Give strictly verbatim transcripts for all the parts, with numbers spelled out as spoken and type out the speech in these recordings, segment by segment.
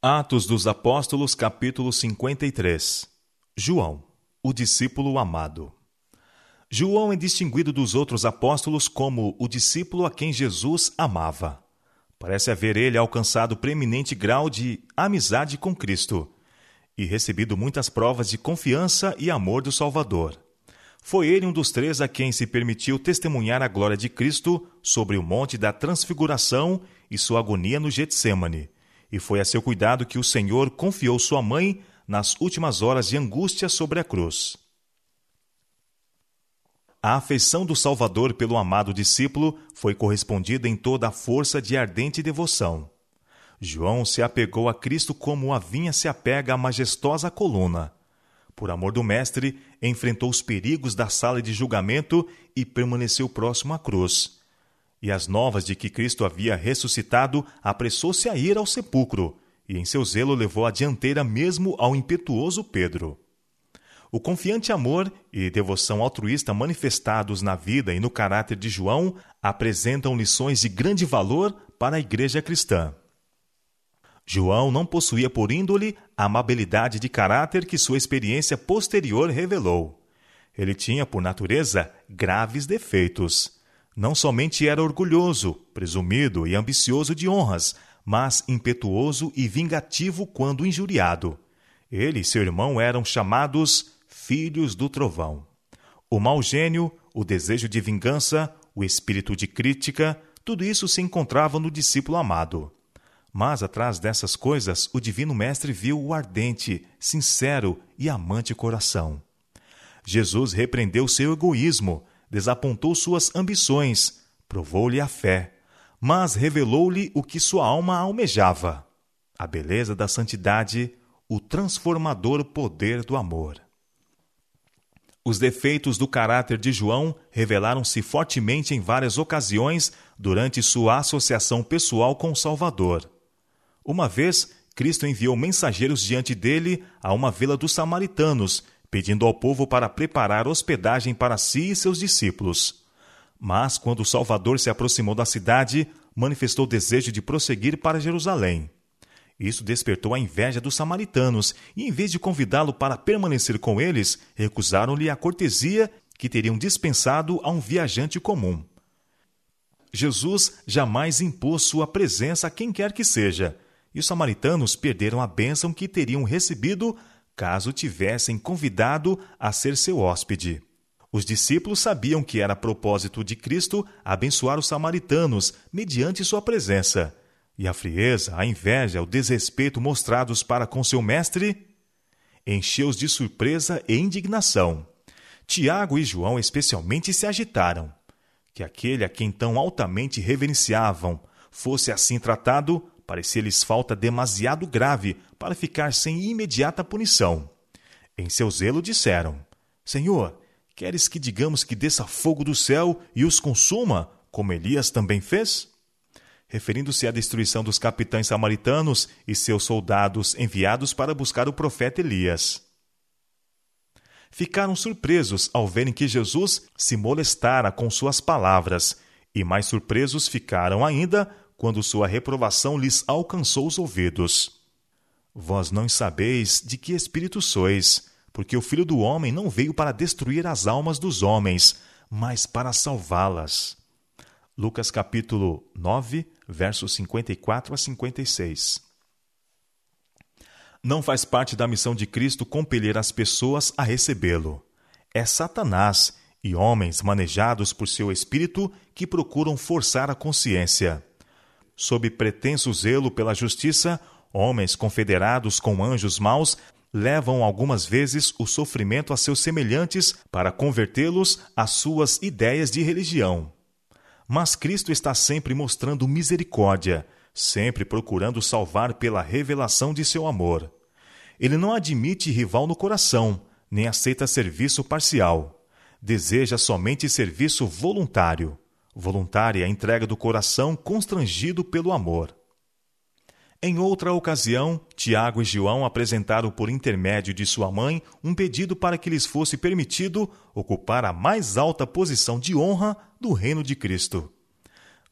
Atos dos Apóstolos, capítulo cinquenta e três. João, o discípulo amado. João é distinguido dos outros apóstolos como o discípulo a quem Jesus amava. Parece haver ele alcançado preeminente grau de amizade com Cristo e recebido muitas provas de confiança e amor do Salvador. Foi ele um dos três a quem se permitiu testemunhar a glória de Cristo sobre o Monte da Transfiguração e sua agonia no Getsêmani. E foi a seu cuidado que o Senhor confiou sua mãe nas últimas horas de angústia sobre a cruz. A afeição do Salvador pelo amado discípulo foi correspondida em toda a força de ardente devoção. João se apegou a Cristo como a vinha se apega à majestosa coluna. Por amor do Mestre, enfrentou os perigos da sala de julgamento e permaneceu próximo à cruz. E as novas de que Cristo havia ressuscitado, apressou-se a ir ao sepulcro, e em seu zelo levou a dianteira mesmo ao impetuoso Pedro. O confiante amor e devoção altruísta manifestados na vida e no caráter de João apresentam lições de grande valor para a igreja cristã. João não possuía por índole a amabilidade de caráter que sua experiência posterior revelou. Ele tinha, por natureza, graves defeitos. Não somente era orgulhoso, presumido e ambicioso de honras, mas impetuoso e vingativo quando injuriado. Ele e seu irmão eram chamados filhos do trovão. O mau gênio, o desejo de vingança, o espírito de crítica, tudo isso se encontrava no discípulo amado. Mas atrás dessas coisas, o Divino Mestre viu o ardente, sincero e amante coração. Jesus repreendeu seu egoísmo, desapontou suas ambições, provou-lhe a fé, mas revelou-lhe o que sua alma almejava: a beleza da santidade, o transformador poder do amor. Os defeitos do caráter de João revelaram-se fortemente em várias ocasiões durante sua associação pessoal com o Salvador. Uma vez, Cristo enviou mensageiros diante dele a uma vila dos samaritanos, pedindo ao povo para preparar hospedagem para si e seus discípulos. Mas, quando o Salvador se aproximou da cidade, manifestou desejo de prosseguir para Jerusalém. Isso despertou a inveja dos samaritanos, e em vez de convidá-lo para permanecer com eles, recusaram-lhe a cortesia que teriam dispensado a um viajante comum. Jesus jamais impôs sua presença a quem quer que seja, e os samaritanos perderam a bênção que teriam recebido caso tivessem convidado a ser seu hóspede. Os discípulos sabiam que era propósito de Cristo abençoar os samaritanos mediante sua presença, e a frieza, a inveja, o desrespeito mostrados para com seu mestre encheu-os de surpresa e indignação. Tiago e João especialmente se agitaram. Que aquele a quem tão altamente reverenciavam fosse assim tratado, parecia-lhes falta demasiado grave para ficar sem imediata punição. Em seu zelo disseram: Senhor, queres que digamos que desça fogo do céu e os consuma, como Elias também fez? Referindo-se à destruição dos capitães samaritanos e seus soldados enviados para buscar o profeta Elias. Ficaram surpresos ao verem que Jesus se molestara com suas palavras, e mais surpresos ficaram ainda quando sua reprovação lhes alcançou os ouvidos. Vós não sabeis de que espírito sois, porque o Filho do Homem não veio para destruir as almas dos homens, mas para salvá-las. Lucas capítulo nove, versos cinquenta e quatro a cinquenta e seis. Não faz parte da missão de Cristo compelir as pessoas a recebê-lo. É Satanás e homens manejados por seu espírito que procuram forçar a consciência. Sob pretenso zelo pela justiça, homens confederados com anjos maus levam algumas vezes o sofrimento a seus semelhantes para convertê-los às suas ideias de religião. Mas Cristo está sempre mostrando misericórdia, sempre procurando salvar pela revelação de seu amor. Ele não admite rival no coração, nem aceita serviço parcial. Deseja somente serviço voluntário. Voluntária a entrega do coração constrangido pelo amor. Em outra ocasião, Tiago e João apresentaram por intermédio de sua mãe um pedido para que lhes fosse permitido ocupar a mais alta posição de honra do reino de Cristo.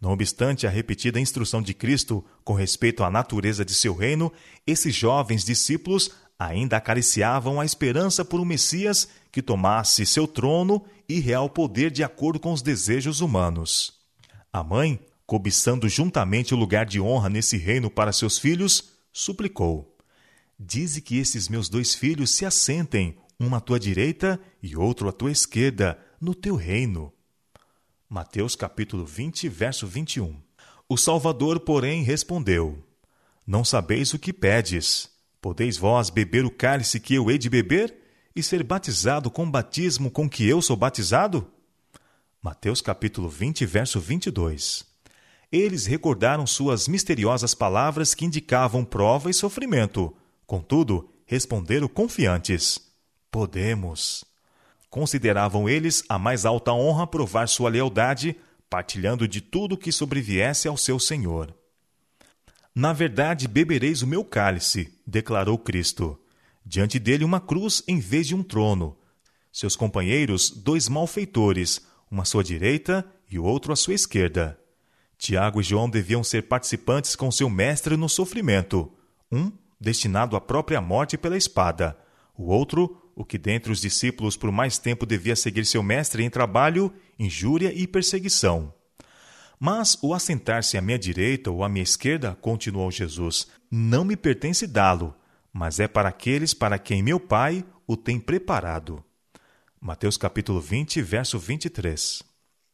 Não obstante a repetida instrução de Cristo com respeito à natureza de seu reino, esses jovens discípulos ainda acariciavam a esperança por um Messias que tomasse seu trono e real poder de acordo com os desejos humanos. A mãe, cobiçando juntamente o lugar de honra nesse reino para seus filhos, suplicou: dize que esses meus dois filhos se assentem, um à tua direita e outro à tua esquerda, no teu reino. Mateus capítulo vinte, verso vinte e um. O Salvador, porém, respondeu: não sabeis o que pedes. Podeis vós beber o cálice que eu hei de beber e ser batizado com o batismo com que eu sou batizado? Mateus capítulo vinte, verso vinte e dois. Eles recordaram suas misteriosas palavras que indicavam prova e sofrimento. Contudo, responderam confiantes: podemos. Consideravam eles a mais alta honra provar sua lealdade, partilhando de tudo que sobreviesse ao seu Senhor. Na verdade, bebereis o meu cálice, declarou Cristo. Diante dele uma cruz em vez de um trono. Seus companheiros, dois malfeitores, uma à sua direita e o outro à sua esquerda. Tiago e João deviam ser participantes com seu mestre no sofrimento. Um, destinado à própria morte pela espada. O outro, o que dentre os discípulos por mais tempo devia seguir seu mestre em trabalho, injúria e perseguição. Mas o assentar-se à minha direita ou à minha esquerda, continuou Jesus, não me pertence dá-lo, mas é para aqueles para quem meu Pai o tem preparado. Mateus capítulo vinte, verso vinte e três.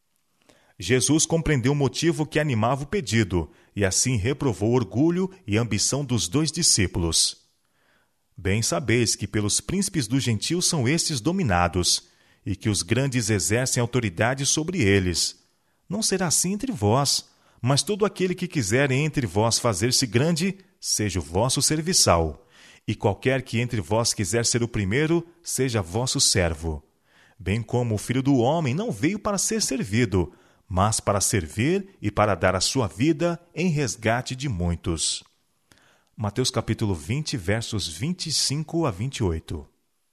Jesus compreendeu o motivo que animava o pedido e assim reprovou o orgulho e a ambição dos dois discípulos. Bem sabeis que pelos príncipes dos gentios são estes dominados, e que os grandes exercem autoridade sobre eles. Não será assim entre vós, mas todo aquele que quiser entre vós fazer-se grande, seja o vosso serviçal, e qualquer que entre vós quiser ser o primeiro, seja vosso servo. Bem como o Filho do Homem não veio para ser servido, mas para servir e para dar a sua vida em resgate de muitos. Mateus capítulo vinte, versos vinte e cinco a vinte e oito.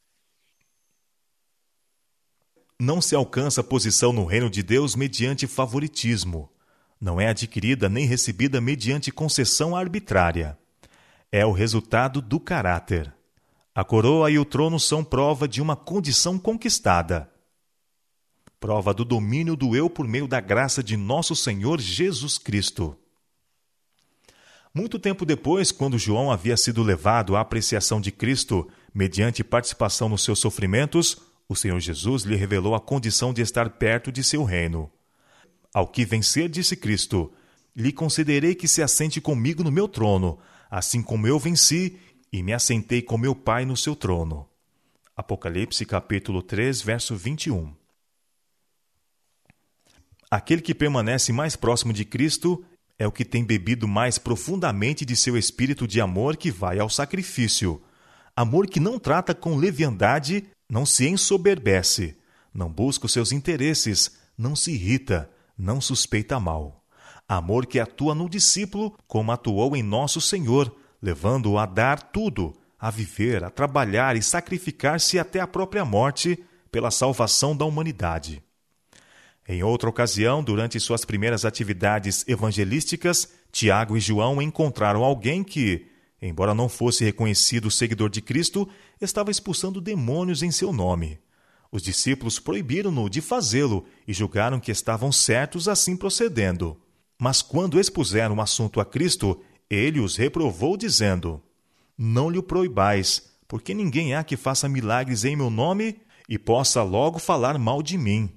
Não se alcança posição no reino de Deus mediante favoritismo. Não é adquirida nem recebida mediante concessão arbitrária. É o resultado do caráter. A coroa e o trono são prova de uma condição conquistada. Prova do domínio do eu por meio da graça de nosso Senhor Jesus Cristo. Muito tempo depois, quando João havia sido levado à apreciação de Cristo, mediante participação nos seus sofrimentos, o Senhor Jesus lhe revelou a condição de estar perto de seu reino. Ao que vencer, disse Cristo, lhe concederei que se assente comigo no meu trono, assim como eu venci e me assentei com meu Pai no seu trono. Apocalipse capítulo três, verso vinte e um. Aquele que permanece mais próximo de Cristo é o que tem bebido mais profundamente de seu espírito de amor que vai ao sacrifício. Amor que não trata com leviandade, não se ensoberbece, não busca os seus interesses, não se irrita, não suspeita mal. Amor que atua no discípulo como atuou em nosso Senhor, levando-o a dar tudo, a viver, a trabalhar e sacrificar-se até a própria morte pela salvação da humanidade. Em outra ocasião, durante suas primeiras atividades evangelísticas, Tiago e João encontraram alguém que, embora não fosse reconhecido seguidor de Cristo, estava expulsando demônios em seu nome. Os discípulos proibiram-no de fazê-lo e julgaram que estavam certos assim procedendo. Mas quando expuseram o assunto a Cristo, ele os reprovou, dizendo: não lhe o proibais, porque ninguém há que faça milagres em meu nome e possa logo falar mal de mim.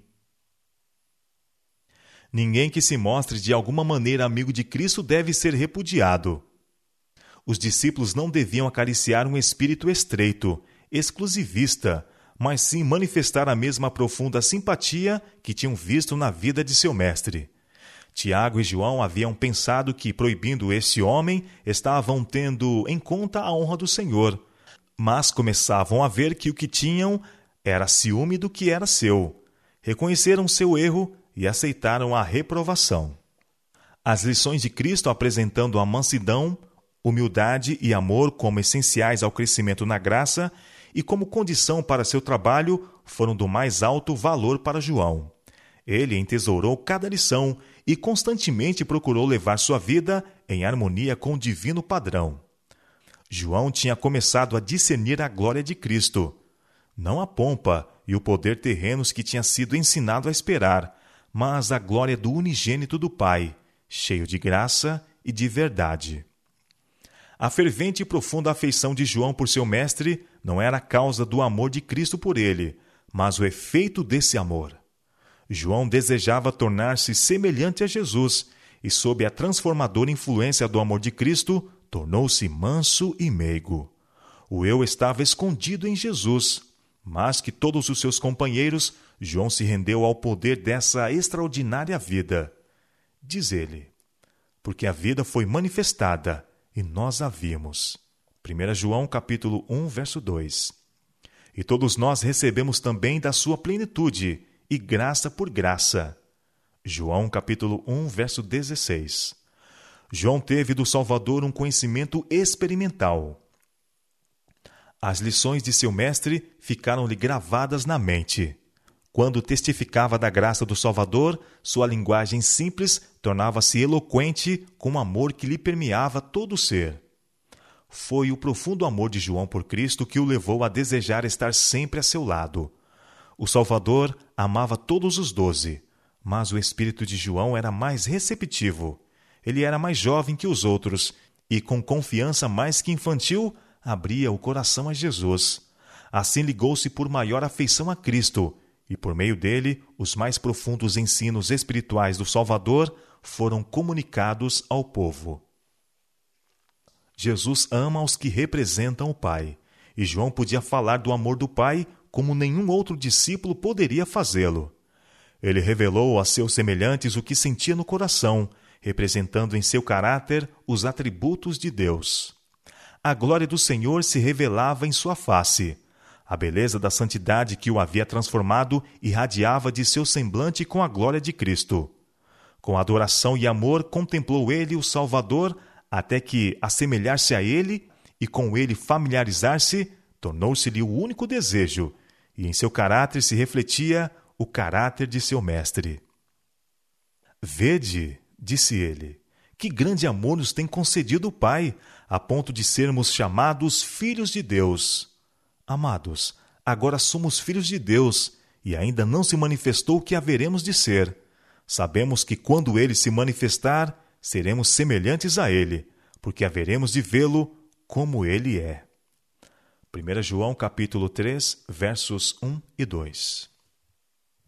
Ninguém que se mostre de alguma maneira amigo de Cristo deve ser repudiado. Os discípulos não deviam acariciar um espírito estreito, exclusivista, mas sim manifestar a mesma profunda simpatia que tinham visto na vida de seu mestre. Tiago e João haviam pensado que, proibindo esse homem, estavam tendo em conta a honra do Senhor, mas começavam a ver que o que tinham era ciúme do que era seu. Reconheceram seu erro e aceitaram a reprovação. As lições de Cristo apresentando a mansidão, humildade e amor como essenciais ao crescimento na graça e como condição para seu trabalho foram do mais alto valor para João. Ele entesourou cada lição e constantemente procurou levar sua vida em harmonia com o divino padrão. João tinha começado a discernir a glória de Cristo, não a pompa e o poder terrenos que tinha sido ensinado a esperar, mas a glória do unigênito do Pai, cheio de graça e de verdade. A fervente e profunda afeição de João por seu mestre não era a causa do amor de Cristo por ele, mas o efeito desse amor. João desejava tornar-se semelhante a Jesus e, sob a transformadora influência do amor de Cristo, tornou-se manso e meigo. O eu estava escondido em Jesus, mas que todos os seus companheiros, João se rendeu ao poder dessa extraordinária vida. Diz ele, porque a vida foi manifestada e nós a vimos. primeiro João capítulo um, verso dois. E todos nós recebemos também da sua plenitude, e graça por graça. João capítulo um, verso dezesseis. João teve do Salvador um conhecimento experimental. As lições de seu mestre ficaram-lhe gravadas na mente. Quando testificava da graça do Salvador, sua linguagem simples tornava-se eloquente com o amor que lhe permeava todo o ser. Foi o profundo amor de João por Cristo que o levou a desejar estar sempre a seu lado. O Salvador amava todos os doze, mas o espírito de João era mais receptivo. Ele era mais jovem que os outros e, com confiança mais que infantil, abria o coração a Jesus. Assim ligou-se por maior afeição a Cristo, e por meio dele, os mais profundos ensinos espirituais do Salvador foram comunicados ao povo. Jesus ama os que representam o Pai, e João podia falar do amor do Pai como nenhum outro discípulo poderia fazê-lo. Ele revelou a seus semelhantes o que sentia no coração, representando em seu caráter os atributos de Deus. A glória do Senhor se revelava em sua face. A beleza da santidade que o havia transformado irradiava de seu semblante com a glória de Cristo. Com adoração e amor contemplou ele o Salvador, até que assemelhar-se a ele e com ele familiarizar-se tornou-se-lhe o único desejo, e em seu caráter se refletia o caráter de seu mestre. Vede, disse ele, que grande amor nos tem concedido o Pai, a ponto de sermos chamados filhos de Deus. Amados, agora somos filhos de Deus, e ainda não se manifestou o que haveremos de ser. Sabemos que quando ele se manifestar, seremos semelhantes a ele, porque haveremos de vê-lo como ele é. primeiro João capítulo três, versos um e dois.